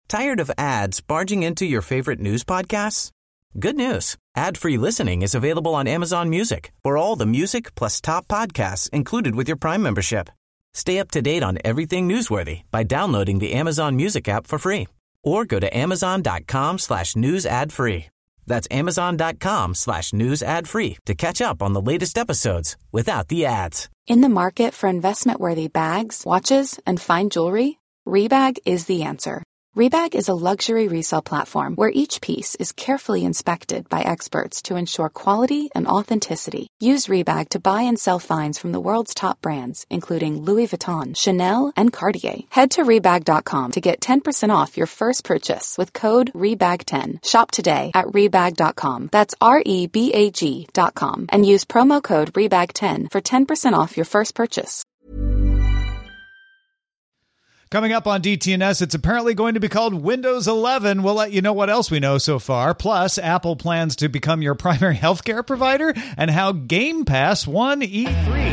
Tired of ads barging into your favorite news podcasts? Good news. Ad-free listening is available on Amazon Music for all the music plus top podcasts included with your Prime membership. Stay up to date on everything newsworthy by downloading the Amazon Music app for free or go to amazon.com/news ad free. That's amazon.com/news ad free to catch up on the latest episodes without the ads. In the market for investment-worthy bags, watches, and fine jewelry, Rebag is the answer. Rebag is a luxury resale platform where each piece is carefully inspected by experts to ensure quality and authenticity. Use Rebag to buy and sell finds from the world's top brands, including Louis Vuitton, Chanel, and Cartier. Head to Rebag.com to get 10% off your first purchase with code REBAG10. Shop today at Rebag.com. That's REBAG.com. And use promo code REBAG10 for 10% off your first purchase. Coming up on DTNS, it's apparently going to be called Windows 11. We'll let you know what else we know so far. Plus, Apple plans to become your primary healthcare provider and how Game Pass won E3.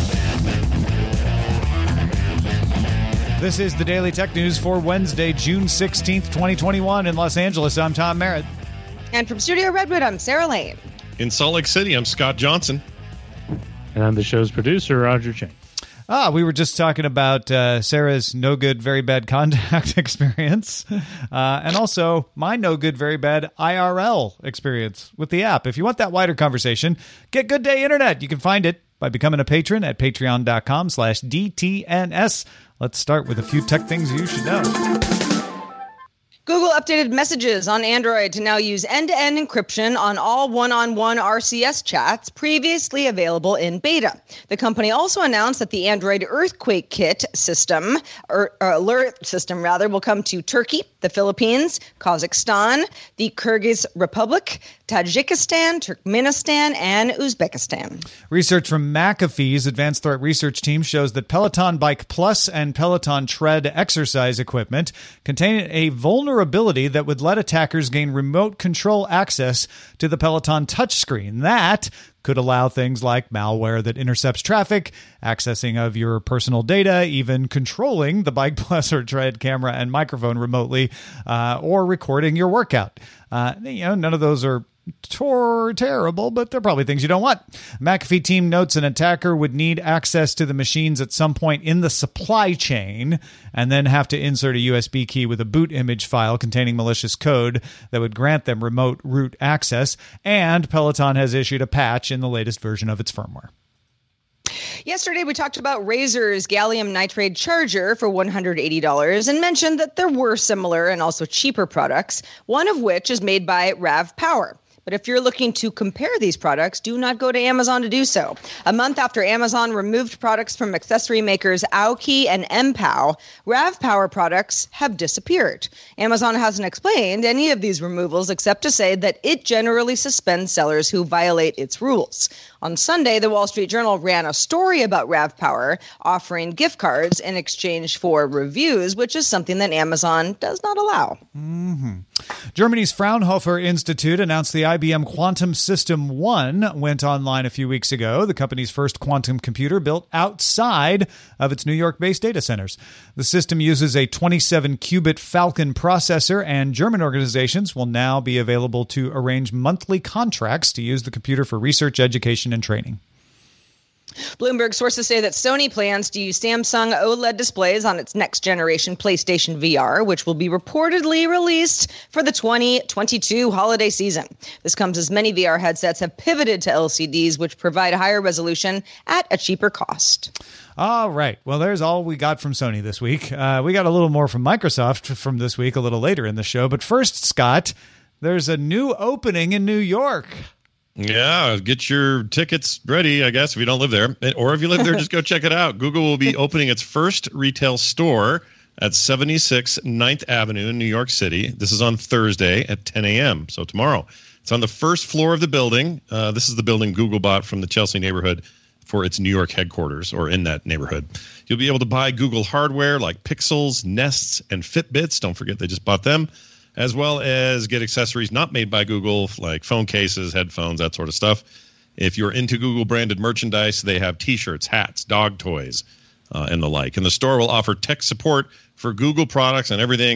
This is the Daily Tech News for Wednesday, June 16th, 2021 in Los Angeles. I'm Tom Merritt. And from Studio Redwood, I'm Sarah Lane. In Salt Lake City, I'm Scott Johnson. And I'm the show's producer, Roger Chang. We were just talking about Sarah's no good, very bad contact experience and also my no good, very bad IRL experience with the app. If you want that wider conversation, get Good Day Internet. You can find it by becoming a patron at patreon.com/DTNS. Let's start with a few tech things you should know. Google updated Messages on Android to now use end-to-end encryption on all one-on-one RCS chats previously available in beta. The company also announced that the Android Earthquake Kit system, alert system rather, will come to Turkey, the Philippines, Kazakhstan, the Kyrgyz Republic, Tajikistan, Turkmenistan, and Uzbekistan. Research from McAfee's Advanced Threat Research Team shows that Peloton Bike Plus and Peloton Tread exercise equipment contain a vulnerability that would let attackers gain remote control access to the Peloton touchscreen. That could allow things like malware that intercepts traffic, accessing of your personal data, even controlling the Bike Plus or Tread camera and microphone remotely, or recording your workout. None of those are terrible, but they're probably things you don't want. McAfee team notes an attacker would need access to the machines at some point in the supply chain and then have to insert a USB key with a boot image file containing malicious code that would grant them remote root access. And Peloton has issued a patch in the latest version of its firmware. Yesterday, we talked about Razer's gallium nitride charger for $180 and mentioned that there were similar and also cheaper products, one of which is made by RAV Power. But if you're looking to compare these products, do not go to Amazon to do so. A month after Amazon removed products from accessory makers Aoki and MPOW, RAV Power products have disappeared. Amazon hasn't explained any of these removals except to say that it generally suspends sellers who violate its rules. On Sunday, the Wall Street Journal ran a story about RAV Power offering gift cards in exchange for reviews, which is something that Amazon does not allow. Germany's Fraunhofer Institute announced the IBM Quantum System 1 went online a few weeks ago, the company's first quantum computer built outside of its New York-based data centers. The system uses a 27-qubit Falcon processor, and German organizations will now be available to arrange monthly contracts to use the computer for research, education, and training. Bloomberg sources say that Sony plans to use Samsung OLED displays on its next-generation PlayStation VR, which will be reportedly released for the 2022 holiday season. This comes as many VR headsets have pivoted to LCDs, which provide higher resolution at a cheaper cost. All right. Well, there's all we got from Sony this week. We got a little more from Microsoft from this week a little later in the show. But first, Scott, there's a new opening in New York. Yeah, get your tickets ready, I guess, if you don't live there. Or if you live there, just go check it out. Google will be opening its first retail store at 76 9th Avenue in New York City. This is on Thursday at 10 a.m., so tomorrow. It's on the first floor of the building. This is the building Google bought from the Chelsea neighborhood for its New York headquarters, or in that neighborhood. You'll be able to buy Google hardware like Pixels, Nests, and Fitbits. Don't forget they just bought them. As well as get accessories not made by Google, like phone cases, headphones, that sort of stuff. If you're into Google-branded merchandise, they have T-shirts, hats, dog toys, and the like. And the store will offer tech support for Google products and everything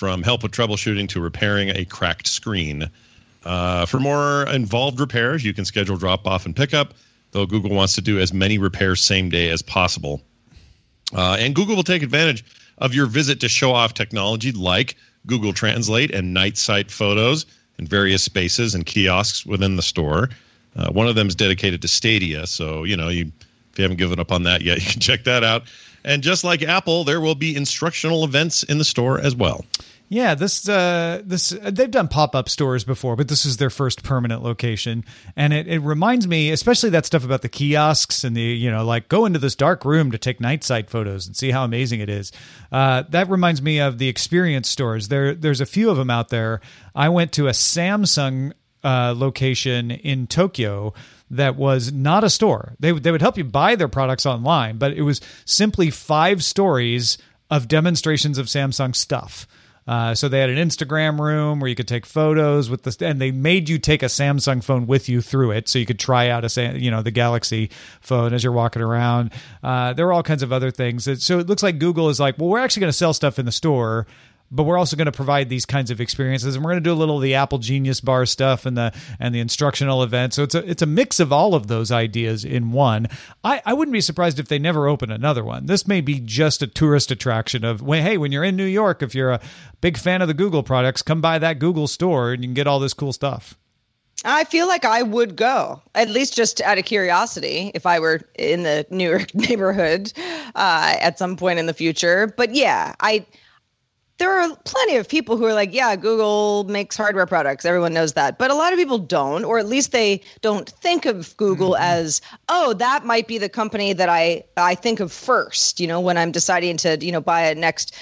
from help with troubleshooting to repairing a cracked screen. For more involved repairs, you can schedule drop-off and pickup, though Google wants to do as many repairs same day as possible. And Google will take advantage of your visit to show off technology like Google Translate and night sight photos in various spaces and kiosks within the store. One of them is dedicated to Stadia, so if you haven't given up on that yet, you can check that out. And just like Apple, there will be instructional events in the store as well. Yeah, this they've done pop-up stores before, but this is their first permanent location. And it reminds me, especially that stuff about the kiosks and the, like go into this dark room to take night sight photos and see how amazing it is. That reminds me of the experience stores. There's a few of them out there. I went to a Samsung location in Tokyo that was not a store. They would help you buy their products online, but it was simply 5 stories of demonstrations of Samsung stuff. So they had an Instagram room where you could take photos with and they made you take a Samsung phone with you through it, so you could try out the Galaxy phone as you're walking around. There were all kinds of other things. So it looks like Google is like, well, we're actually going to sell stuff in the store, but we're also going to provide these kinds of experiences, and we're going to do a little of the Apple Genius Bar stuff and the instructional event. So it's a mix of all of those ideas in one. I wouldn't be surprised if they never open another one. This may be just a tourist attraction of, hey, when you're in New York, if you're a big fan of the Google products, come by that Google store and you can get all this cool stuff. I feel like I would go, at least just out of curiosity, if I were in the New York neighborhood at some point in the future. But yeah, there are plenty of people who are like, yeah, Google makes hardware products. Everyone knows that. But a lot of people don't, or at least they don't think of Google as, oh, that might be the company that I think of first, when I'm deciding to, buy a next,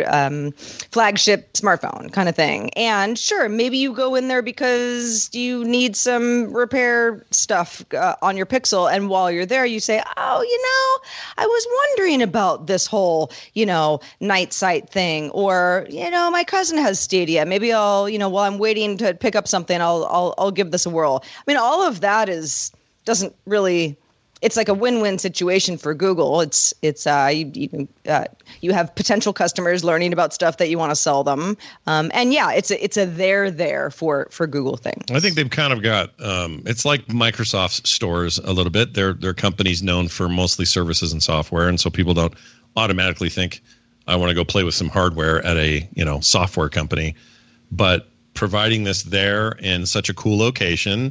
flagship smartphone kind of thing. And sure, maybe you go in there because you need some repair stuff on your Pixel. And while you're there, you say, oh, I was wondering about this whole, night sight thing, or my cousin has Stadia. Maybe I'll, while I'm waiting to pick up something, I'll give this a whirl. I mean, all of that doesn't really. It's like a win-win situation for Google. You have potential customers learning about stuff that you want to sell them, and yeah, it's a there for Google thing. I think they've kind of got it's like Microsoft's stores a little bit. They're companies known for mostly services and software, and so people don't automatically think, I want to go play with some hardware at a software company. But providing this there in such a cool location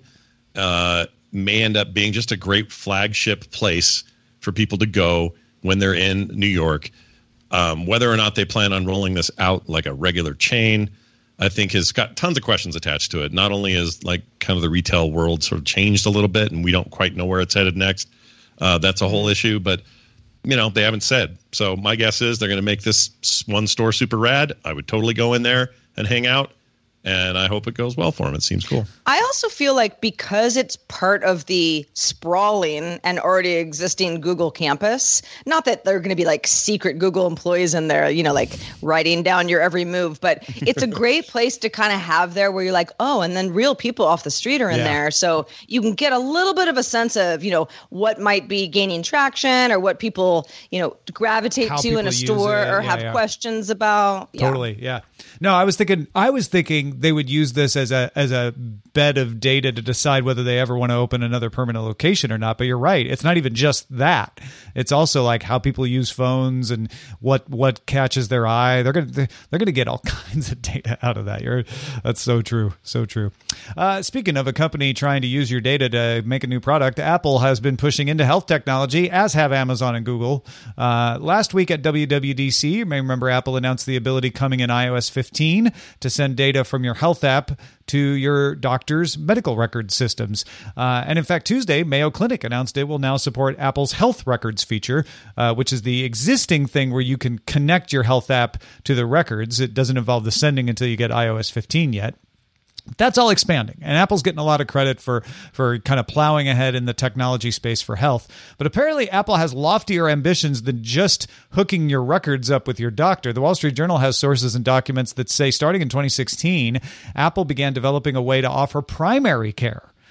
may end up being just a great flagship place for people to go when they're in New York. Whether or not they plan on rolling this out like a regular chain, I think has got tons of questions attached to it. Not only is like kind of the retail world sort of changed a little bit and we don't quite know where it's headed next. That's a whole issue, but they haven't said. So my guess is they're going to make this one store super rad. I would totally go in there and hang out. And I hope it goes well for them. It seems cool. I also feel like because it's part of the sprawling and already existing Google campus, not that they're going to be like secret Google employees in there, like writing down your every move, but it's a great place to kind of have there where you're like, oh, and then real people off the street are in there. So you can get a little bit of a sense of, what might be gaining traction or what people, gravitate to in a store or have questions about. Totally. Yeah. No, I was thinking they would use this as a bed of data to decide whether they ever want to open another permanent location or not. But you're right; it's not even just that. It's also like how people use phones and what catches their eye. They're gonna get all kinds of data out of that. That's so true, so true. Speaking of a company trying to use your data to make a new product, Apple has been pushing into health technology, as have Amazon and Google. Last week at WWDC, you may remember Apple announced the ability coming in iOS 15 to send data from your health app to your doctor's medical record systems. And in fact, Tuesday, Mayo Clinic announced it will now support Apple's Health Records feature, which is the existing thing where you can connect your health app to the records. It doesn't involve the sending until you get iOS 15 yet. That's all expanding, and Apple's getting a lot of credit for kind of plowing ahead in the technology space for health. But apparently Apple has loftier ambitions than just hooking your records up with your doctor. The Wall Street Journal has sources and documents that say starting in 2016, Apple began developing a way to offer primary care.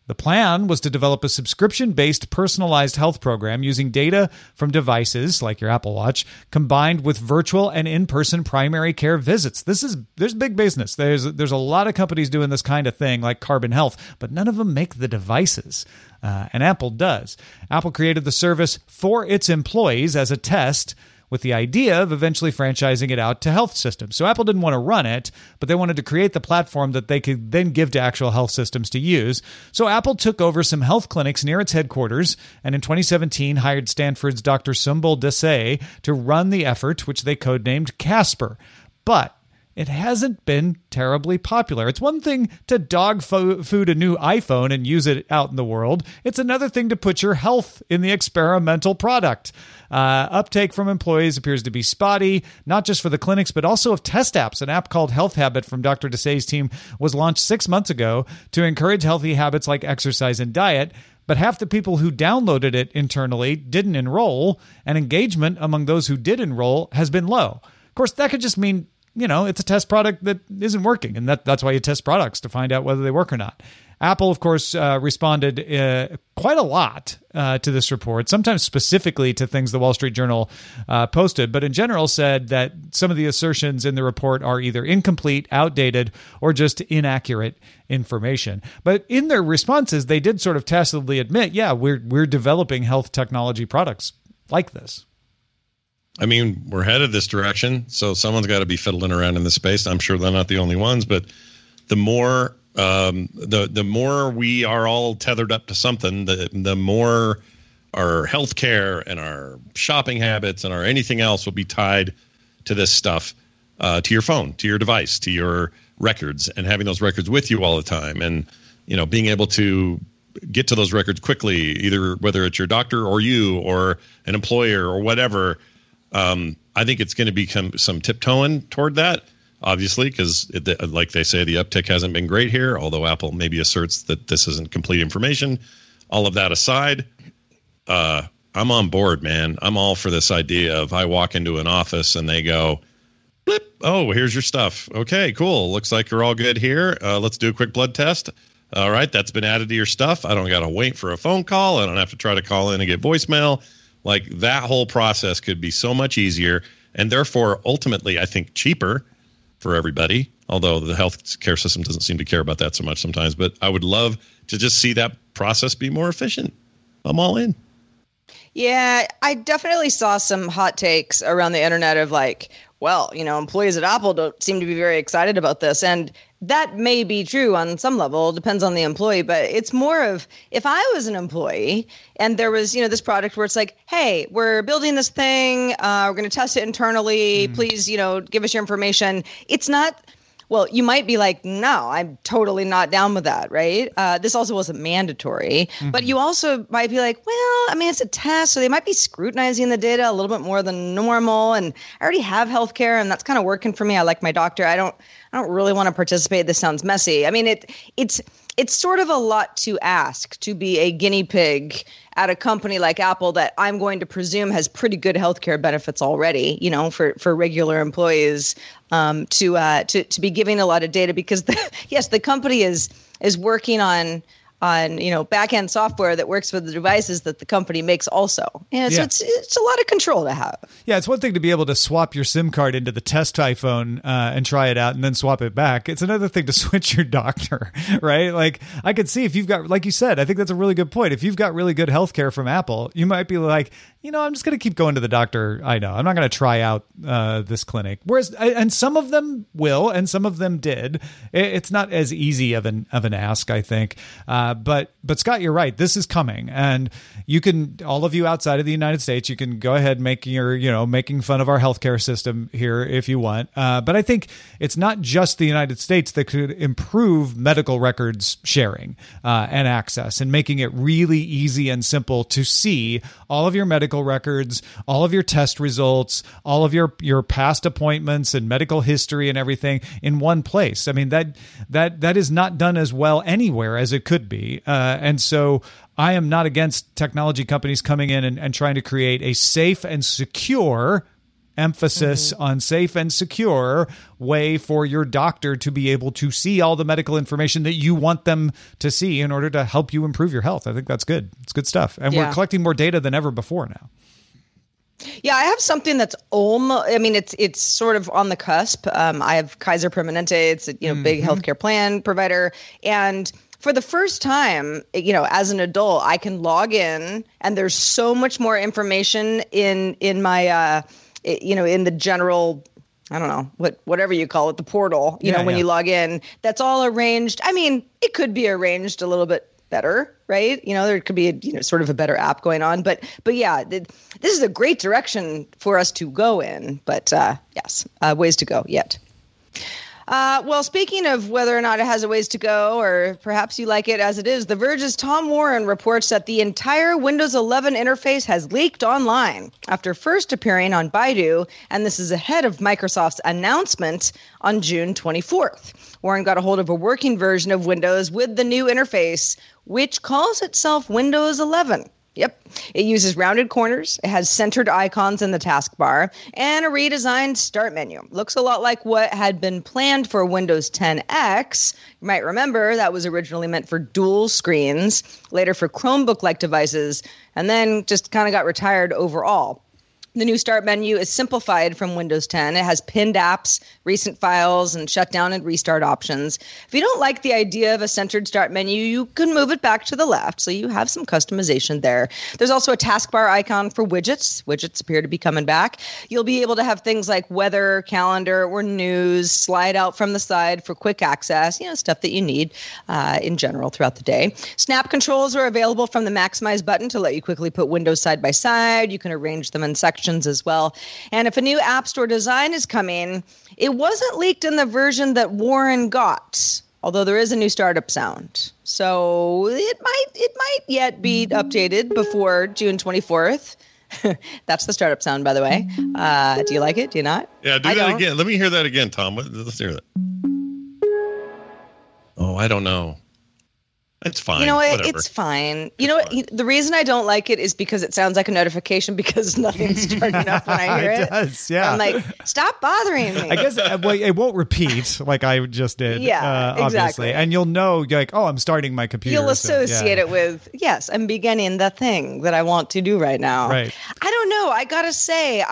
The plan was to develop a subscription-based personalized health program using data from devices like your Apple Watch combined with virtual and in-person primary care visits. There's big business. There's a lot of companies doing this kind of thing like Carbon Health, but none of them make the devices. And Apple does. Apple created the service for its employees as a test with the idea of eventually franchising it out to health systems. So Apple didn't want to run it, but they wanted to create the platform that they could then give to actual health systems to use. So Apple took over some health clinics near its headquarters, and in 2017 hired Stanford's Dr. Sumbul Desai to run the effort, which they codenamed Casper. But it hasn't been terribly popular. It's one thing to dog food a new iPhone and use it out in the world. It's another thing to put your health in the experimental product. Uptake from employees appears to be spotty, not just for the clinics, but also of test apps. An app called Health Habit from Dr. Desai's team was launched 6 months ago to encourage healthy habits like exercise and diet. But half the people who downloaded it internally didn't enroll, and engagement among those who did enroll has been low. Of course, that could just mean it's a test product that isn't working, and that's why you test products, to find out whether they work or not. Apple, of course, responded quite a lot to this report, sometimes specifically to things the Wall Street Journal posted, but in general said that some of the assertions in the report are either incomplete, outdated, or just inaccurate information. But in their responses, they did sort of tacitly admit, we're developing health technology products like this. I mean, we're headed this direction, so someone's got to be fiddling around in this space. I'm sure they're not the only ones, but the more the more we are all tethered up to something, the more our healthcare and our shopping habits and our anything else will be tied to this stuff, to your phone, to your device, to your records, and having those records with you all the time, and being able to get to those records quickly, either whether it's your doctor or you or an employer or whatever. I think it's going to become some tiptoeing toward that, obviously, because like they say, the uptick hasn't been great here, although Apple maybe asserts that this isn't complete information. All of that aside, I'm on board, man. I'm all for this idea of I walk into an office and they go, blip, oh, here's your stuff. Okay, cool. Looks like you're all good here. Let's do a quick blood test. All right, that's been added to your stuff. I don't got to wait for a phone call. I don't have to try to call in and get voicemail. Like, that whole process could be so much easier and therefore ultimately, I think, cheaper for everybody, although the healthcare system doesn't seem to care about that so much sometimes. But I would love to just see that process be more efficient. I'm all in. Yeah, I definitely saw some hot takes around the internet of like, well, employees at Apple don't seem to be very excited about this. And that may be true on some level, depends on the employee, but it's more of if I was an employee and there was, this product where it's like, hey, we're building this thing, we're going to test it internally, please, give us your information. It's not, well, you might be like, no, I'm totally not down with that, right? This also wasn't mandatory, but you also might be like, well, I mean, it's a test, so they might be scrutinizing the data a little bit more than normal, and I already have healthcare, and that's kind of working for me. I like my doctor. I don't really want to participate. This sounds messy. I mean, it's sort of a lot to ask to be a guinea pig at a company like Apple that I'm going to presume has pretty good healthcare benefits already, for regular employees, to be giving a lot of data because the company is working on back-end software that works with the devices that the company makes also. And so it's a lot of control to have. Yeah, it's one thing to be able to swap your SIM card into the test iPhone and try it out and then swap it back. It's another thing to switch your doctor, right? Like, I could see if you've got, like you said, I think that's a really good point. If you've got really good healthcare from Apple, you might be like, I'm just going to keep going to the doctor. I know. I'm not going to try out this clinic. Whereas, and some of them will, and some of them did. It's not as easy of an ask, I think. But Scott, you're right. This is coming, and you can, all of you outside of the United States, you can go ahead making making fun of our healthcare system here if you want. But I think it's not just the United States that could improve medical records sharing and access, and making it really easy and simple to see all of your medical records, all of your test results, all of your past appointments and medical history and everything in one place. I mean, that is not done as well anywhere as it could be. And so I am not against technology companies coming in and trying to create a safe and secure emphasis on safe and secure way for your doctor to be able to see all the medical information that you want them to see in order to help you improve your health. I think that's good. It's good stuff. And we're collecting more data than ever before now. Yeah, I have something that's it's sort of on the cusp. I have Kaiser Permanente. It's a big healthcare plan provider, and for the first time, as an adult, I can log in, and there's so much more information in my in the general, I don't know, whatever you call it, the portal. When you log in, that's all arranged. I mean, it could be arranged a little bit better, right? There could be sort of a better app going on, but yeah, this is a great direction for us to go in. But yes, ways to go yet. Well, speaking of whether or not it has a ways to go, or perhaps you like it as it is, The Verge's Tom Warren reports that the entire Windows 11 interface has leaked online after first appearing on Baidu, and this is ahead of Microsoft's announcement on June 24th. Warren got a hold of a working version of Windows with the new interface, which calls itself Windows 11. Yep. It uses rounded corners. It has centered icons in the taskbar and a redesigned start menu. Looks a lot like what had been planned for Windows 10X. You might remember that was originally meant for dual screens, later for Chromebook-like devices, and then just kind of got retired overall. The new start menu is simplified from Windows 10. It has pinned apps, recent files, and shutdown and restart options. If you don't like the idea of a centered start menu, you can move it back to the left, so you have some customization there. There's also a taskbar icon for widgets. Widgets appear to be coming back. You'll be able to have things like weather, calendar, or news slide out from the side for quick access, stuff that you need in general throughout the day. Snap controls are available from the Maximize button to let you quickly put windows side by side. You can arrange them in sections as well. And if a new App Store design is coming, it wasn't leaked in the version that Warren got, although there is a new startup sound. So it might yet be updated before June 24th. That's the startup sound, by the way. Do you like it? Do you not? Yeah, do that again. Let me hear that again, Tom. Let's hear that. Oh, I don't know. It's fine. It's fine. The reason I don't like it is because it sounds like a notification because nothing's turning up when I hear it. It does, yeah. I'm like, stop bothering me. I guess it won't repeat like I just did. Yeah, obviously. exactly. And you'll know, you're like, oh, I'm starting my computer. You'll associate it with, yes, I'm beginning the thing that I want to do right now. Right. I don't know. I got to say,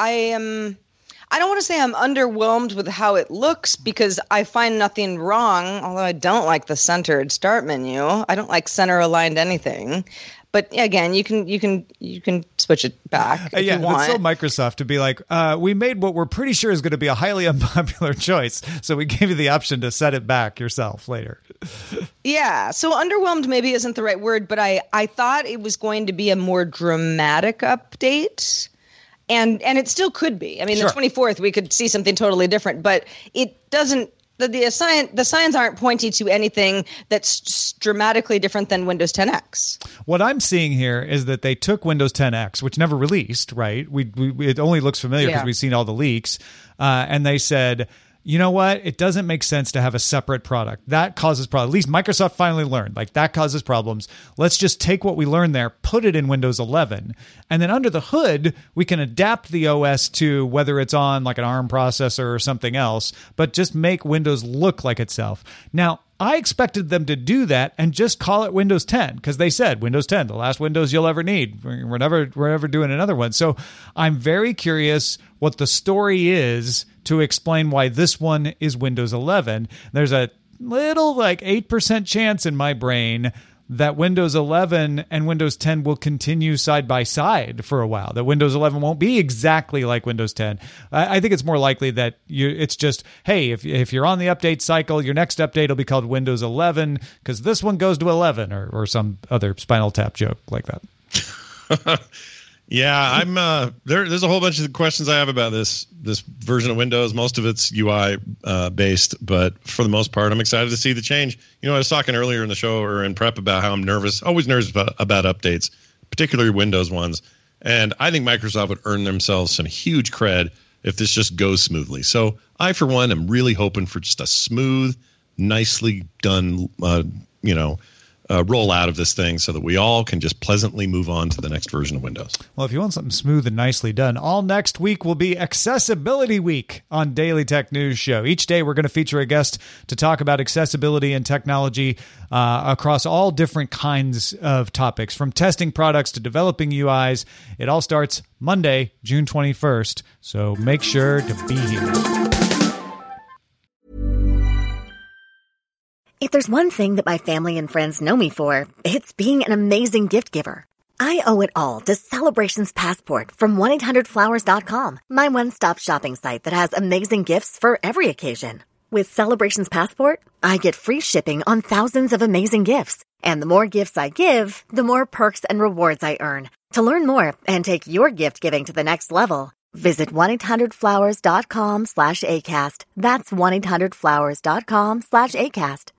I don't want to say I'm underwhelmed with how it looks because I find nothing wrong, although I don't like the centered start menu. I don't like center aligned anything. But again, you can switch it back if you want. It's so Microsoft to be like, we made what we're pretty sure is going to be a highly unpopular choice, so we gave you the option to set it back yourself later. Yeah, so underwhelmed maybe isn't the right word, but I thought it was going to be a more dramatic update. And it still could be. I mean, sure. The 24th, we could see something totally different, but it doesn't. The signs aren't pointing to anything that's dramatically different than Windows 10X. What I'm seeing here is that they took Windows 10X, which never released, right? It only looks familiar because we've seen all the leaks, and they said, you know what? It doesn't make sense to have a separate product. That causes problems. At least Microsoft finally learned. Like, that causes problems. Let's just take what we learned there, put it in Windows 11. And then under the hood, we can adapt the OS to whether it's on like an ARM processor or something else, but just make Windows look like itself. Now, I expected them to do that and just call it Windows 10 because they said Windows 10, the last Windows you'll ever need. We're never doing another one. So I'm very curious what the story is to explain why this one is Windows 11. There's a little 8% chance in my brain that Windows 11 and Windows 10 will continue side by side for a while, that Windows 11 won't be exactly like Windows 10. I think it's more likely that it's just, hey, if you're on the update cycle, your next update will be called Windows 11 because this one goes to 11 or some other Spinal Tap joke like that. Yeah, I'm there's a whole bunch of questions I have about this version of Windows. Most of it's UI based, but for the most part, I'm excited to see the change. I was talking earlier in the show or in prep about how I'm always nervous about updates, particularly Windows ones. And I think Microsoft would earn themselves some huge cred if this just goes smoothly. So I, for one, am really hoping for just a smooth, nicely done, rollout of this thing so that we all can just pleasantly move on to the next version of Windows. Well, if you want something smooth and nicely done, all next week will be Accessibility Week on Daily Tech News Show. Each day, we're going to feature a guest to talk about accessibility and technology across all different kinds of topics, from testing products to developing UIs. It all starts Monday, June 21st, so make sure to be here. If there's one thing that my family and friends know me for, it's being an amazing gift giver. I owe it all to Celebrations Passport from 1-800-Flowers.com, my one-stop shopping site that has amazing gifts for every occasion. With Celebrations Passport, I get free shipping on thousands of amazing gifts. And the more gifts I give, the more perks and rewards I earn. To learn more and take your gift giving to the next level, visit 1-800-Flowers.com/ACAST. That's 1-800-Flowers.com/ACAST.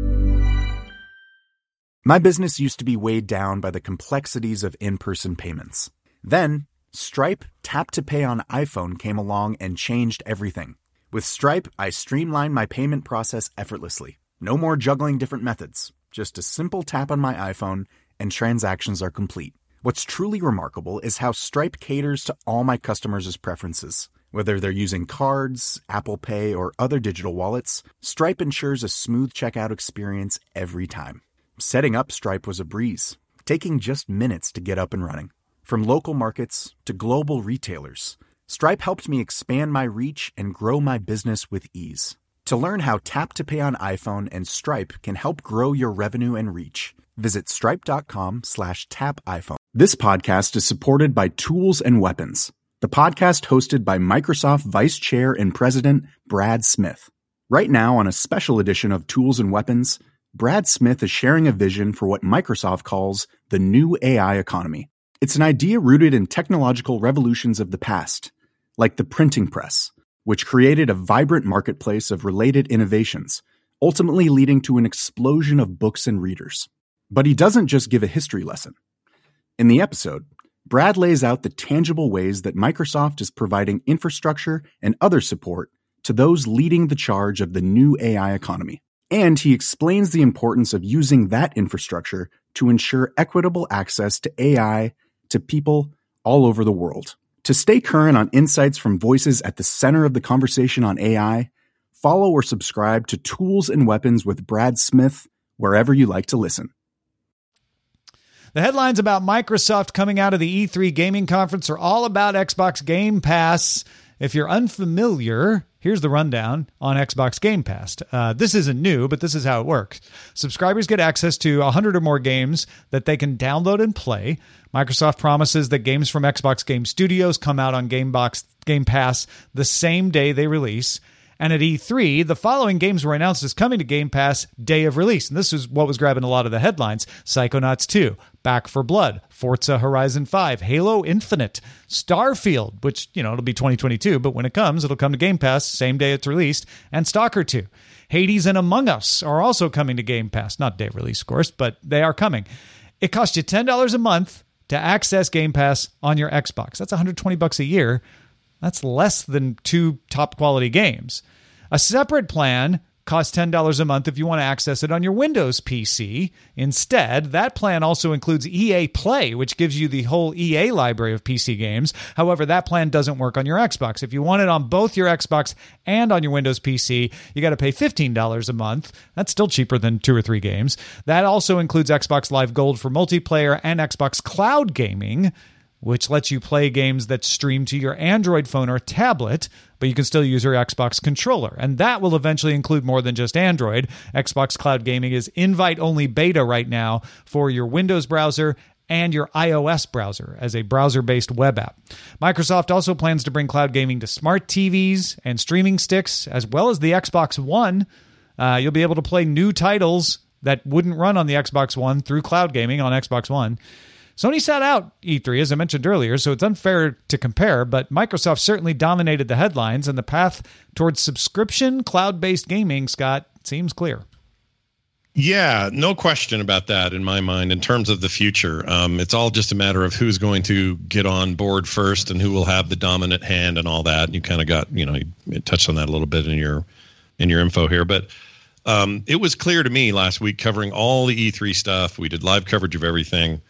My business used to be weighed down by the complexities of in-person payments. Then, Stripe Tap to Pay on iPhone came along and changed everything. With Stripe, I streamlined my payment process effortlessly. No more juggling different methods. Just a simple tap on my iPhone and transactions are complete. What's truly remarkable is how Stripe caters to all my customers' preferences. Whether they're using cards, Apple Pay, or other digital wallets, Stripe ensures a smooth checkout experience every time. Setting up Stripe was a breeze, taking just minutes to get up and running. From local markets to global retailers, Stripe helped me expand my reach and grow my business with ease. To learn how Tap to Pay on iPhone and Stripe can help grow your revenue and reach, visit stripe.com/tapiphone. This podcast is supported by Tools and Weapons, the podcast hosted by Microsoft Vice Chair and President Brad Smith. Right now, on a special edition of Tools and Weapons, Brad Smith is sharing a vision for what Microsoft calls the new AI economy. It's an idea rooted in technological revolutions of the past, like the printing press, which created a vibrant marketplace of related innovations, ultimately leading to an explosion of books and readers. But he doesn't just give a history lesson. In the episode, Brad lays out the tangible ways that Microsoft is providing infrastructure and other support to those leading the charge of the new AI economy. And he explains the importance of using that infrastructure to ensure equitable access to AI to people all over the world. To stay current on insights from voices at the center of the conversation on AI, follow or subscribe to Tools and Weapons with Brad Smith wherever you like to listen. The headlines about Microsoft coming out of the E3 gaming conference are all about Xbox Game Pass. If you're unfamiliar, here's the rundown on Xbox Game Pass. This isn't new, but this is how it works. Subscribers get access to 100 or more games that they can download and play. Microsoft promises that games from Xbox Game Studios come out on Game Pass the same day they release. And at E3, the following games were announced as coming to Game Pass day of release. And this is what was grabbing a lot of the headlines. Psychonauts 2, Back 4 Blood, Forza Horizon 5, Halo Infinite, Starfield, which, it'll be 2022, but when it comes, it'll come to Game Pass same day it's released, and Stalker 2. Hades and Among Us are also coming to Game Pass. Not day of release, of course, but they are coming. It costs you $10 a month to access Game Pass on your Xbox. That's $120 a year. That's less than 2 top quality games. A separate plan costs $10 a month if you want to access it on your Windows PC. Instead, that plan also includes EA Play, which gives you the whole EA library of PC games. However, that plan doesn't work on your Xbox. If you want it on both your Xbox and on your Windows PC, you got to pay $15 a month. That's still cheaper than 2 or 3 games. That also includes Xbox Live Gold for multiplayer and Xbox Cloud Gaming, which lets you play games that stream to your Android phone or tablet, but you can still use your Xbox controller. And that will eventually include more than just Android. Xbox Cloud Gaming is invite-only beta right now for your Windows browser and your iOS browser as a browser-based web app. Microsoft also plans to bring cloud gaming to smart TVs and streaming sticks, as well as the Xbox One. You'll be able to play new titles that wouldn't run on the Xbox One through cloud gaming on Xbox One. Sony sat out E3, as I mentioned earlier, so it's unfair to compare, but Microsoft certainly dominated the headlines, and the path towards subscription cloud-based gaming, Scott, seems clear. Yeah, no question about that in my mind in terms of the future. It's all just a matter of who's going to get on board first and who will have the dominant hand and all that. You kind of got, you touched on that a little bit in your info here, but It was clear to me last week covering all the E3 stuff. We did live coverage of everything.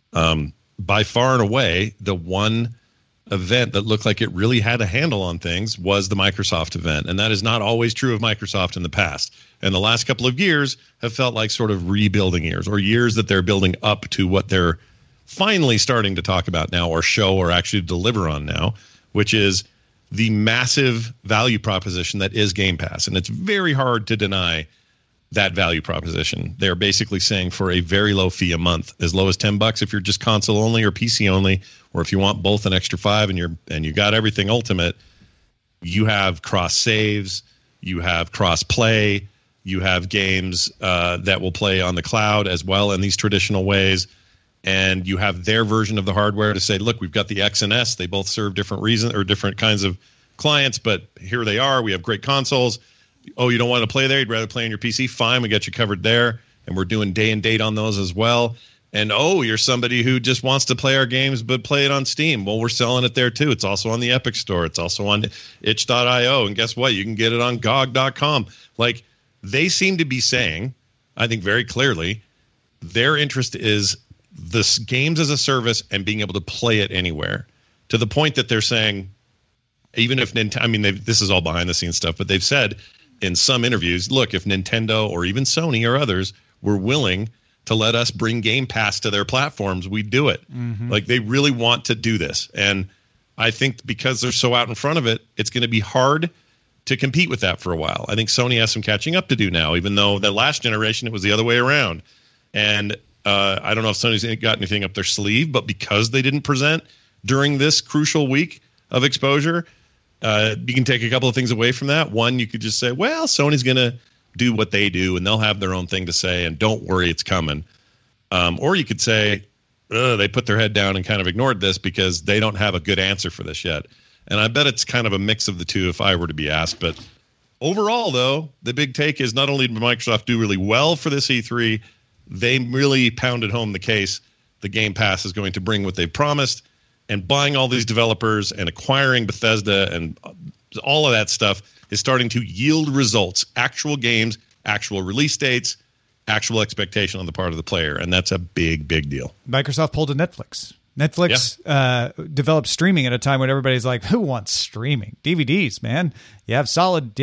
By far and away, the one event that looked like it really had a handle on things was the Microsoft event. And that is not always true of Microsoft in the past. And the last couple of years have felt like sort of rebuilding years, or years that they're building up to what they're finally starting to talk about now, or show, or actually deliver on now, which is the massive value proposition that is Game Pass. And it's very hard to deny that value proposition. They're basically saying for a very low fee a month, as low as $10 if you're just console only or PC only, or if you want both, an extra $5, and you got everything Ultimate, you have cross saves, you have cross play, you have games that will play on the cloud as well in these traditional ways, and you have their version of the hardware to say, look, we've got the X and S, they both serve different reasons or different kinds of clients, but here they are. We have great consoles. Oh, you don't want to play there? You'd rather play on your PC? Fine, we got you covered there. And we're doing day and date on those as well. And, oh, you're somebody who just wants to play our games but play it on Steam. Well, we're selling it there, too. It's also on the Epic Store. It's also on itch.io. And guess what? You can get it on GOG.com. Like, they seem to be saying, I think very clearly, their interest is this games as a service and being able to play it anywhere, to the point that they're saying, even if Nintendo, I mean, this is all behind the scenes stuff, but they've said in some interviews, look, if Nintendo or even Sony or others were willing to let us bring Game Pass to their platforms, we'd do it. Mm-hmm. Like, they really want to do this. And I think because they're so out in front of it, it's going to be hard to compete with that for a while. I think Sony has some catching up to do now, even though the last generation, it was the other way around. And I don't know if Sony's got anything up their sleeve, but because they didn't present during this crucial week of exposure, you can take a couple of things away from that. One, you could just say, well, Sony's going to do what they do, and they'll have their own thing to say, and don't worry, it's coming. Or you could say, they put their head down and kind of ignored this because they don't have a good answer for this yet. And I bet it's kind of a mix of the two if I were to be asked. But overall, though, the big take is not only did Microsoft do really well for this E3, they really pounded home the case the Game Pass is going to bring what they've promised. And buying all these developers and acquiring Bethesda and all of that stuff is starting to yield results, actual games, actual release dates, actual expectation on the part of the player. And that's a big, big deal. Microsoft pulled a Netflix. Netflix developed streaming at a time when everybody's like, who wants streaming? DVDs, man. You have solid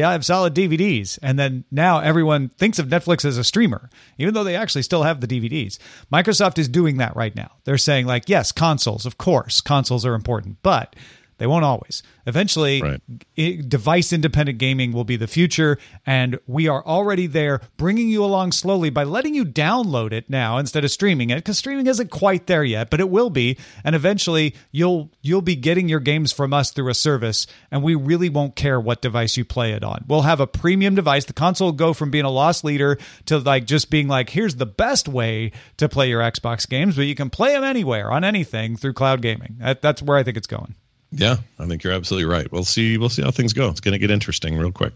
DVDs. And then now everyone thinks of Netflix as a streamer, even though they actually still have the DVDs. Microsoft is doing that right now. They're saying, like, yes, consoles, of course, consoles are important, but they won't always. Eventually, device-independent gaming will be the future, and we are already there, bringing you along slowly by letting you download it now instead of streaming it, because streaming isn't quite there yet, but it will be, and eventually you'll be getting your games from us through a service, and we really won't care what device you play it on. We'll have a premium device. The console will go from being a loss leader to like just being like, here's the best way to play your Xbox games, but you can play them anywhere on anything through cloud gaming. That's where I think it's going. Yeah, I think you're absolutely right. We'll see how things go. It's going to get interesting real quick.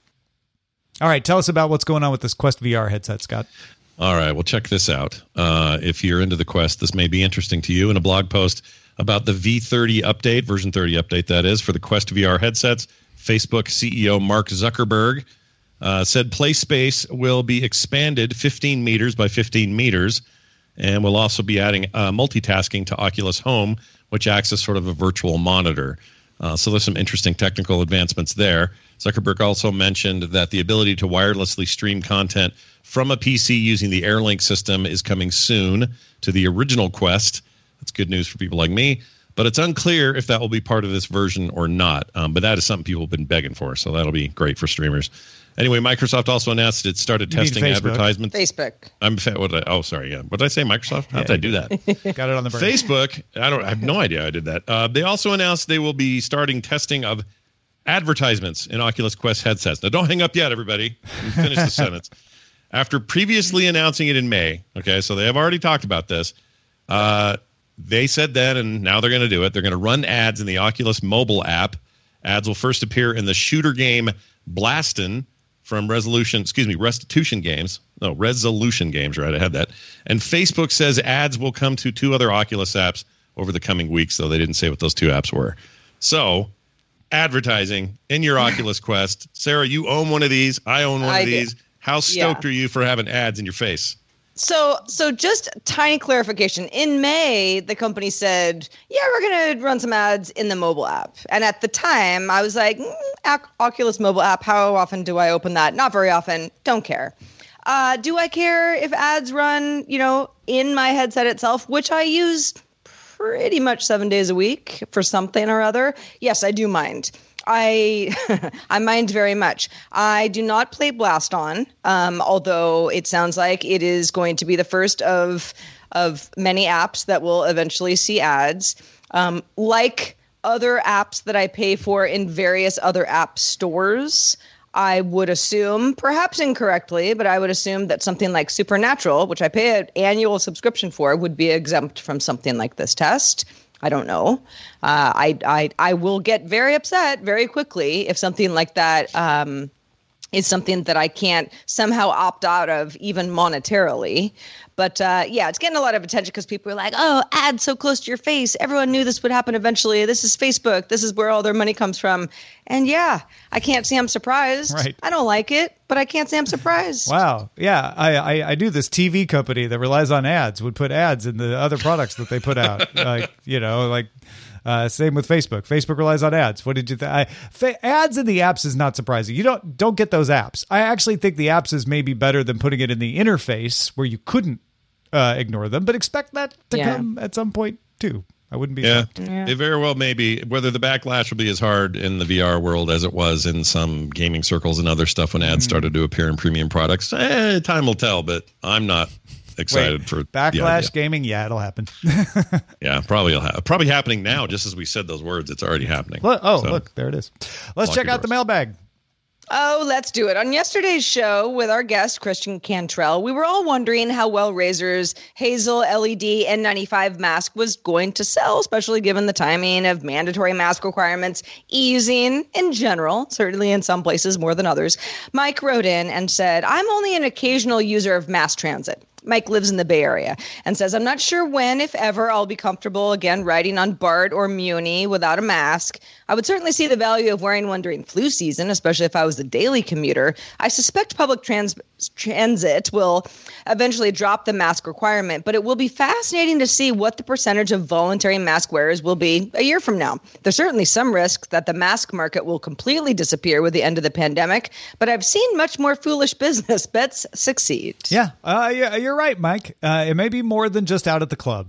All right, tell us about what's going on with this Quest VR headset, Scott. All right, well, check this out. If you're into the Quest, this may be interesting to you. In a blog post about the V30 update, version 30 update that is, for the Quest VR headsets, Facebook CEO Mark Zuckerberg said play space will be expanded 15 meters by 15 meters, and we'll also be adding multitasking to Oculus Home, which acts as sort of a virtual monitor. So there's some interesting technical advancements there. Zuckerberg also mentioned that the ability to wirelessly stream content from a PC using the AirLink system is coming soon to the original Quest. That's good news for people like me. But it's unclear if that will be part of this version or not. But that is something people have been begging for, so that'll be great for streamers. Anyway, Microsoft also announced it started testing advertisements. Facebook. What did I say, Microsoft? How did I do that? Got it on the brain. Facebook. I have no idea I did that. They also announced they will be starting testing of advertisements in Oculus Quest headsets. Now, don't hang up yet, everybody. Finish the sentence. After previously announcing it in May, okay, so they have already talked about this. They said then, and now they're going to do it. They're going to run ads in the Oculus mobile app. Ads will first appear in the shooter game Blastin' from Restitution Games. No, Resolution Games, right? I had that. And Facebook says ads will come to 2 other Oculus apps over the coming weeks, though they didn't say what those 2 apps were. So, advertising in your Oculus Quest. Sarah, you own one of these. I own one of these. How stoked are you for having ads in your face? So just tiny clarification. In May, the company said, yeah, we're going to run some ads in the mobile app. And at the time, I was like, Oculus mobile app, how often do I open that? Not very often. Don't care. Do I care if ads run, in my headset itself, which I use pretty much 7 days a week for something or other? Yes, I do mind. I mind very much. I do not play Blast On, although it sounds like it is going to be the first of many apps that will eventually see ads. Like other apps that I pay for in various other app stores, I would assume, perhaps incorrectly, but I would assume that something like Supernatural, which I pay an annual subscription for, would be exempt from something like this test. I don't know. I will get very upset very quickly if something like that is something that I can't somehow opt out of, even monetarily. But it's getting a lot of attention because people are like, oh, ads so close to your face. Everyone knew this would happen eventually. This is Facebook. This is where all their money comes from. And I can't say I'm surprised. Right. I don't like it, but I can't say I'm surprised. Wow. Yeah, I do. This TV company that relies on ads would put ads in the other products that they put out. Same with Facebook. Facebook relies on ads. What did you think? Ads in the apps is not surprising. You don't get those apps. I actually think the apps is maybe better than putting it in the interface where you couldn't ignore them, but expect that to come at some point too. I wouldn't be shocked. It very well may be. Whether the backlash will be as hard in the VR world as it was in some gaming circles and other stuff when ads started to appear in premium products, time will tell, but I'm not excited for backlash gaming. Yeah, it'll happen. Yeah, probably happening now. Just as we said those words, it's already happening. Look, there it is. Let's check out the mailbag. Oh, let's do it. On yesterday's show with our guest, Christian Cantrell, we were all wondering how well Razer's Hazel LED N95 mask was going to sell, especially given the timing of mandatory mask requirements easing in general, certainly in some places more than others. Mike wrote in and said, I'm only an occasional user of mass transit. Mike lives in the Bay Area and says, I'm not sure when, if ever, I'll be comfortable again riding on BART or Muni without a mask. I would certainly see the value of wearing one during flu season, especially if I was a daily commuter. I suspect public transit will eventually drop the mask requirement, but it will be fascinating to see what the percentage of voluntary mask wearers will be a year from now. There's certainly some risk that the mask market will completely disappear with the end of the pandemic, but I've seen much more foolish business bets succeed. Yeah, you're right, Mike. It may be more than just out at the club.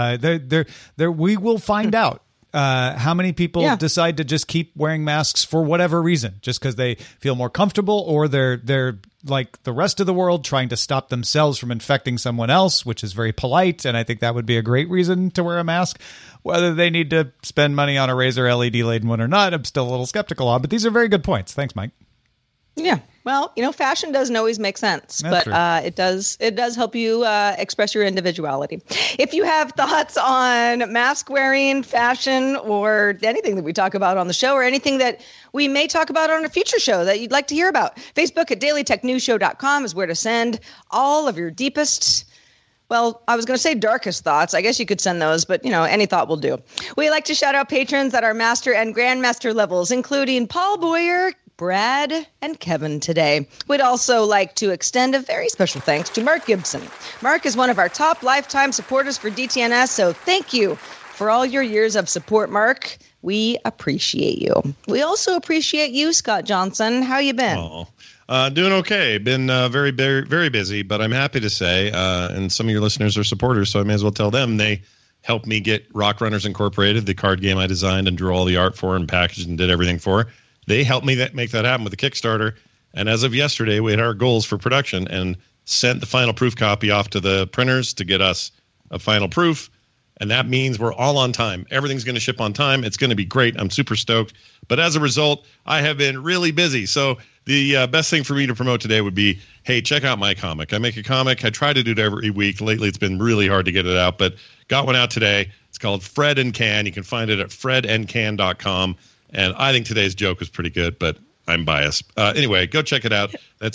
We will find out how many people decide to just keep wearing masks for whatever reason, just because they feel more comfortable, or they're like the rest of the world trying to stop themselves from infecting someone else, which is very polite. And I think that would be a great reason to wear a mask. Whether they need to spend money on a Razer LED laden one or not, I'm still a little skeptical on. But these are very good points. Thanks, Mike. Yeah. Well, fashion doesn't always make sense, That's but it does help you express your individuality. If you have thoughts on mask wearing, fashion, or anything that we talk about on the show, or anything that we may talk about on a future show that you'd like to hear about, Facebook at dailytechnewsshow.com is where to send all of your deepest, well, I was going to say darkest thoughts. I guess you could send those, but, any thought will do. We like to shout out patrons at our master and grandmaster levels, including Paul Boyer, Brad, and Kevin today. We'd also like to extend a very special thanks to Mark Gibson. Mark is one of our top lifetime supporters for DTNS, so thank you for all your years of support, Mark. We appreciate you. We also appreciate you, Scott Johnson. How you been? Doing okay. Been very, very, very busy, but I'm happy to say, and some of your listeners are supporters, so I may as well tell them, they helped me get Rock Runners Incorporated, the card game I designed and drew all the art for and packaged and did everything for. They helped me make that happen with the Kickstarter. And as of yesterday, we had our goals for production and sent the final proof copy off to the printers to get us a final proof. And that means we're all on time. Everything's going to ship on time. It's going to be great. I'm super stoked. But as a result, I have been really busy. So the best thing for me to promote today would be, hey, check out my comic. I make a comic. I try to do it every week. Lately, it's been really hard to get it out, but got one out today. It's called Fred and Can. You can find it at fredandcan.com. And I think today's joke was pretty good, but I'm biased. Anyway, go check it out. That's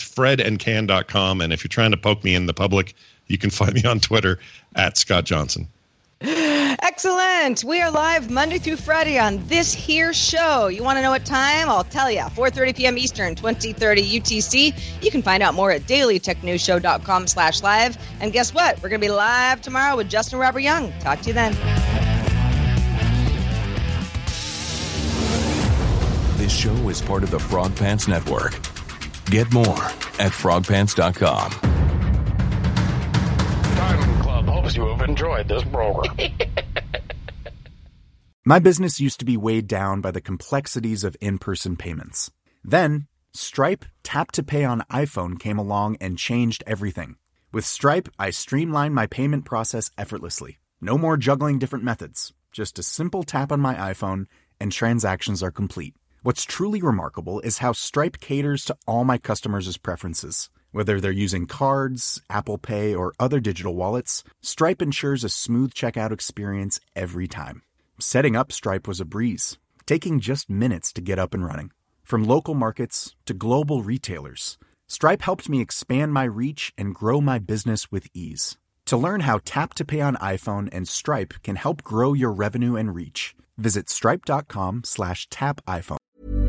fredandcan.com. And if you're trying to poke me in the public, you can find me on Twitter at Scott Johnson. Excellent. We are live Monday through Friday on this here show. You want to know what time? I'll tell you. 4:30 p.m. Eastern, 2030 UTC. You can find out more at dailytechnewsshow.com/live. And guess what? We're going to be live tomorrow with Justin Robert Young. Talk to you then. This show is part of the Frog Pants Network. Get more at frogpants.com. Diamond Club hopes you have enjoyed this program. My business used to be weighed down by the complexities of in-person payments. Then, Stripe Tap to Pay on iPhone came along and changed everything. With Stripe, I streamlined my payment process effortlessly. No more juggling different methods. Just a simple tap on my iPhone and transactions are complete. What's truly remarkable is how Stripe caters to all my customers' preferences. Whether they're using cards, Apple Pay, or other digital wallets, Stripe ensures a smooth checkout experience every time. Setting up Stripe was a breeze, taking just minutes to get up and running. From local markets to global retailers, Stripe helped me expand my reach and grow my business with ease. To learn how Tap to Pay on iPhone and Stripe can help grow your revenue and reach, visit stripe.com/tapiphone.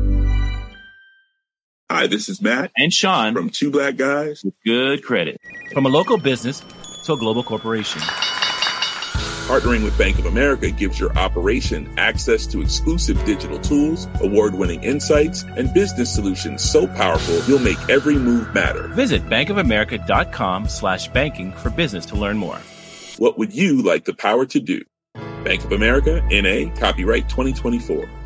Hi, this is Matt and Sean from Two Black Guys with Good Credit. From a local business to a global corporation. Partnering with Bank of America gives your operation access to exclusive digital tools, award-winning insights, and business solutions so powerful you'll make every move matter. Visit bankofamerica.com/banking for business to learn more. What would you like the power to do? Bank of America, N.A., copyright 2024.